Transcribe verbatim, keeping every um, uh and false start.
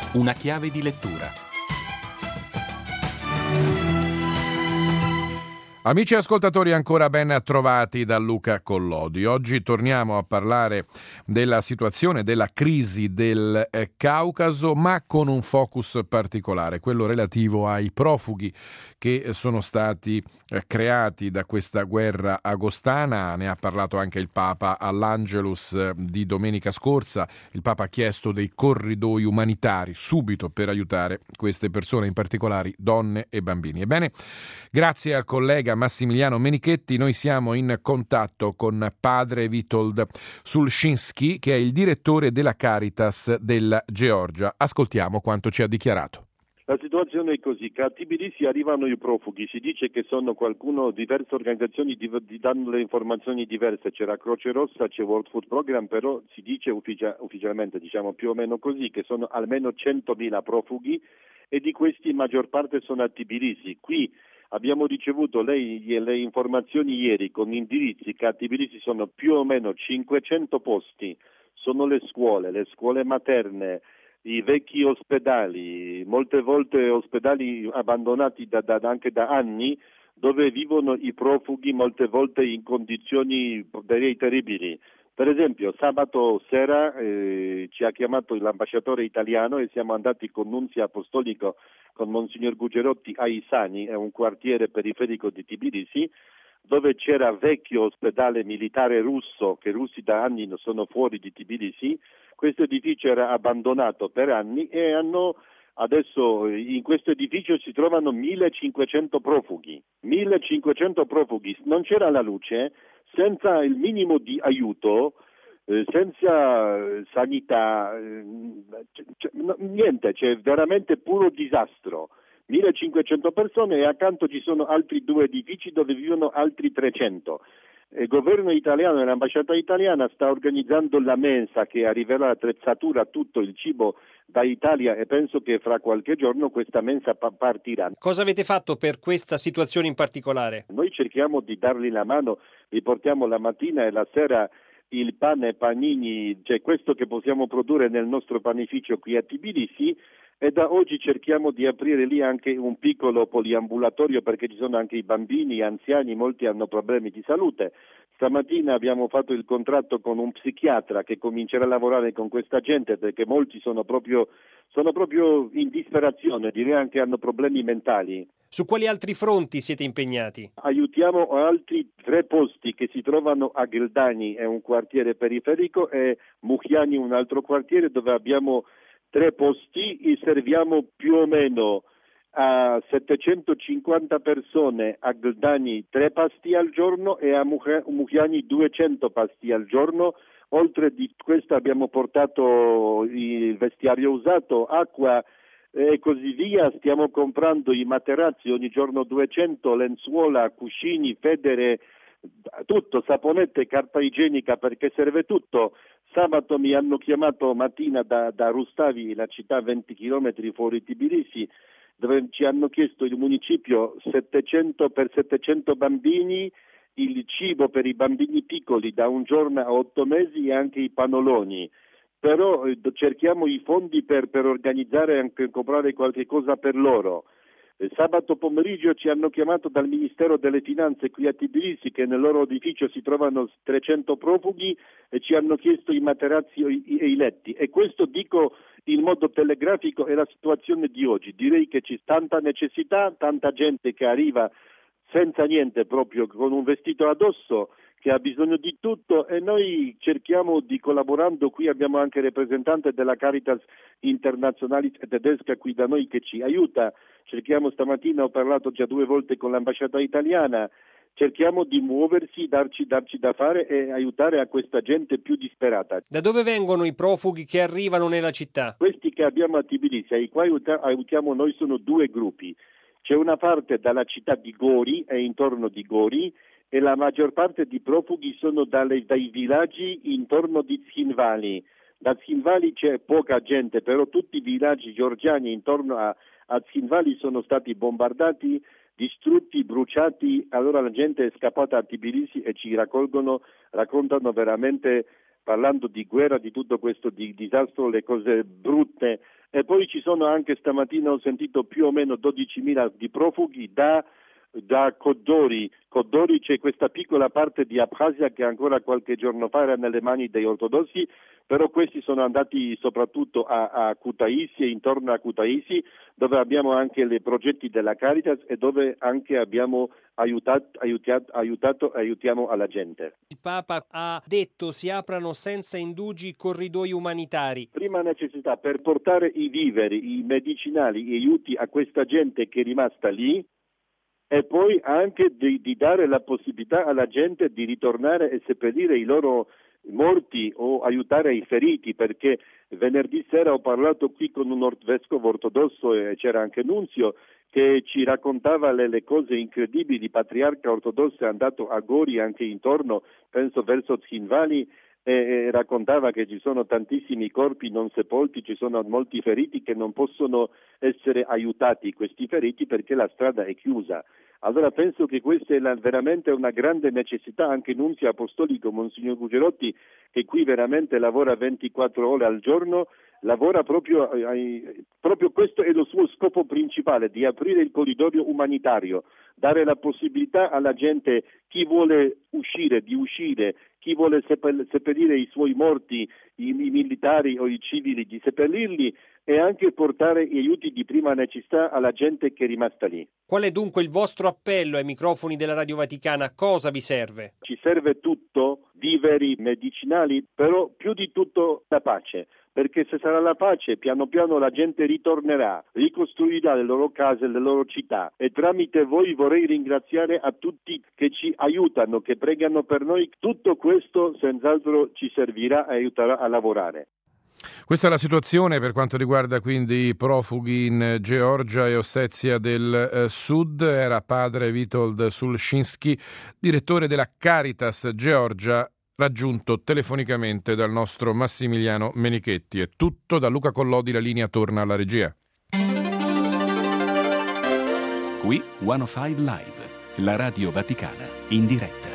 Una chiave di lettura. Amici ascoltatori, ancora ben trovati da Luca Collodi. Oggi torniamo a parlare della situazione, della crisi del eh, Caucaso, ma con un focus particolare, quello relativo ai profughi che sono stati eh, creati da questa guerra agostana. Ne ha parlato anche il Papa all'Angelus eh, di domenica scorsa. Il Papa ha chiesto dei corridoi umanitari subito per aiutare queste persone, in particolare donne e bambini. Ebbene, grazie al collega Massimiliano Menichetti, noi siamo in contatto con padre Witold Sulshinsky, che è il direttore della Caritas della Georgia. Ascoltiamo quanto ci ha dichiarato. La situazione è così, che a Tbilisi arrivano i profughi, si dice che sono qualcuno, diverse organizzazioni di, di danno le informazioni diverse, c'è la Croce Rossa, c'è World Food Program, però si dice ufficia, ufficialmente, diciamo più o meno così, che sono almeno centomila profughi e di questi maggior parte sono a Tbilisi. Qui abbiamo ricevuto lei, le informazioni ieri con indirizzi che a Tbilisi sono più o meno cinquecento posti, sono le scuole, le scuole materne, i vecchi ospedali, molte volte ospedali abbandonati da, da, anche da anni, dove vivono i profughi molte volte in condizioni direi terribili. Per esempio, sabato sera eh, ci ha chiamato l'ambasciatore italiano e siamo andati con nunzio apostolico con Monsignor Gugerotti a Isani, è un quartiere periferico di Tbilisi, dove c'era vecchio ospedale militare russo, che i russi da anni sono fuori di Tbilisi. Questo edificio era abbandonato per anni e hanno adesso in questo edificio si trovano millecinquecento profughi, millecinquecento profughi, non c'era la luce, senza il minimo di aiuto, eh, senza sanità, eh, c- no, niente, c'è veramente puro disastro. millecinquecento persone e accanto ci sono altri due edifici dove vivono altri trecento. Il governo italiano e l'ambasciata italiana sta organizzando la mensa che arriverà l'attrezzatura, tutto il cibo da Italia e penso che fra qualche giorno questa mensa pa- partirà. Cosa avete fatto per questa situazione in particolare? Noi cerchiamo di dargli la mano, li portiamo la mattina e la sera il pane, panini, cioè questo che possiamo produrre nel nostro panificio qui a Tbilisi. E da oggi cerchiamo di aprire lì anche un piccolo poliambulatorio perché ci sono anche i bambini, gli anziani, molti hanno problemi di salute. Stamattina abbiamo fatto il contratto con un psichiatra che comincerà a lavorare con questa gente perché molti sono proprio, sono proprio in disperazione, direi anche hanno problemi mentali. Su quali altri fronti siete impegnati? Aiutiamo altri tre posti che si trovano a Gildani, è un quartiere periferico, e Muhiani, un altro quartiere dove abbiamo tre posti e serviamo più o meno a settecentocinquanta persone a Gildani tre pasti al giorno e a Muhiani duecento pasti al giorno. Oltre di questo abbiamo portato il vestiario usato, acqua e così via. Stiamo comprando i materassi ogni giorno duecento, lenzuola, cuscini, federe, tutto, saponette, carta igienica perché serve tutto. Sabato mi hanno chiamato mattina da, da Rustavi, la città venti chilometri fuori Tbilisi, dove ci hanno chiesto il municipio settecento per settecento bambini, il cibo per i bambini piccoli da un giorno a otto mesi e anche i pannoloni. Però eh, cerchiamo i fondi per, per organizzare e anche comprare qualche cosa per loro. Sabato pomeriggio ci hanno chiamato dal Ministero delle Finanze qui a Tbilisi che nel loro edificio si trovano trecento profughi e ci hanno chiesto i materassi e i, i letti. E questo dico in modo telegrafico è la situazione di oggi. Direi che c'è tanta necessità, tanta gente che arriva senza niente, proprio con un vestito addosso, che ha bisogno di tutto e noi cerchiamo di collaborando, qui abbiamo anche il rappresentante della Caritas internazionale tedesca qui da noi che ci aiuta, cerchiamo stamattina, ho parlato già due volte con l'ambasciata italiana, cerchiamo di muoversi, darci, darci da fare e aiutare a questa gente più disperata. Da dove vengono i profughi che arrivano nella città? Questi che abbiamo a Tbilisi, ai quali aiutiamo noi, sono due gruppi. C'è una parte dalla città di Gori e intorno di Gori e la maggior parte di profughi sono dalle, dai villaggi intorno di Tskhinvali. Da Tskhinvali c'è poca gente, però tutti i villaggi georgiani intorno a, a Tskhinvali sono stati bombardati, distrutti, bruciati, allora la gente è scappata a Tbilisi e ci raccolgono, raccontano veramente, parlando di guerra, di tutto questo di disastro, le cose brutte e poi ci sono anche, stamattina ho sentito, più o meno dodicimila di profughi da da Kodori. Kodori, c'è questa piccola parte di Abkhazia che ancora qualche giorno fa era nelle mani degli ortodossi, però questi sono andati soprattutto a, a Kutaisi e intorno a Kutaisi, dove abbiamo anche i progetti della Caritas e dove anche abbiamo aiutato, aiutato, aiutato aiutiamo alla gente. Il Papa ha detto si aprano senza indugi corridoi umanitari. Prima necessità per portare i viveri, i medicinali, gli aiuti a questa gente che è rimasta lì, e poi anche di, di dare la possibilità alla gente di ritornare e seppellire i loro morti o aiutare i feriti, perché venerdì sera ho parlato qui con un vescovo ortodosso e c'era anche Nunzio che ci raccontava le, le cose incredibili. Il patriarca ortodosso è andato a Gori, anche intorno, penso verso Tchinvali, e, e raccontava che ci sono tantissimi corpi non sepolti, ci sono molti feriti che non possono essere aiutati, questi feriti, perché la strada è chiusa. Allora penso che questa è la, veramente una grande necessità. Anche Nunzio Apostolico, Monsignor Gugerotti, che qui veramente lavora ventiquattro ore al giorno, lavora proprio, eh, proprio questo è lo suo scopo principale, di aprire il corridoio umanitario, dare la possibilità alla gente, chi vuole uscire, di uscire, chi vuole seppell- seppellire i suoi morti, i, i militari o i civili, di seppellirli, e anche portare gli aiuti di prima necessità alla gente che è rimasta lì. Qual è dunque il vostro appello ai microfoni della Radio Vaticana? Cosa vi serve? Ci serve tutto, viveri, medicinali, però più di tutto la pace, perché se sarà la pace, piano piano la gente ritornerà, ricostruirà le loro case, le loro città, e tramite voi vorrei ringraziare a tutti che ci aiutano, che pregano per noi. Tutto questo senz'altro ci servirà e aiuterà a lavorare. Questa è la situazione per quanto riguarda quindi i profughi in Georgia e Ossetia del eh, Sud. Era padre Witold Sulshinsky, direttore della Caritas Georgia, raggiunto telefonicamente dal nostro Massimiliano Menichetti. È tutto da Luca Collodi, la linea torna alla regia. Qui centocinque Live, la Radio Vaticana, in diretta.